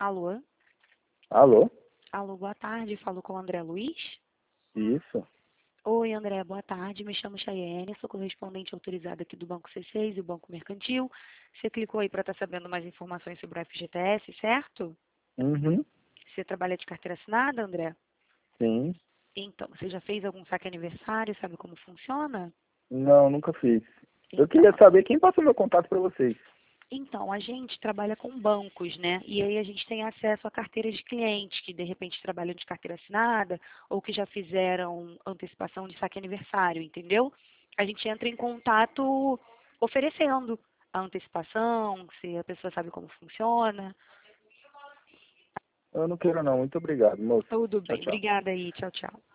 Alô? Alô? Alô, boa tarde. Falo com o André Luiz. Isso. Oi, André, boa tarde. Me chamo Chayene, sou correspondente autorizada aqui do Banco C6 e o Banco Mercantil. Você clicou aí para estar sabendo mais informações sobre o FGTS, certo? Uhum. Você trabalha de carteira assinada, André? Sim. Então, você já fez algum saque aniversário? Sabe como funciona? Não, nunca fiz. Eu Então, queria saber quem passou meu contato para vocês. Então, a gente trabalha com bancos, né? E aí a gente tem acesso a carteiras de clientes que de repente trabalham de carteira assinada ou que já fizeram antecipação de saque aniversário, entendeu? A gente entra em contato oferecendo a antecipação, se a pessoa sabe como funciona. Eu não quero não. Muito obrigado, moço. Tudo Tchau, bem. tchau. Obrigada aí. Tchau, tchau.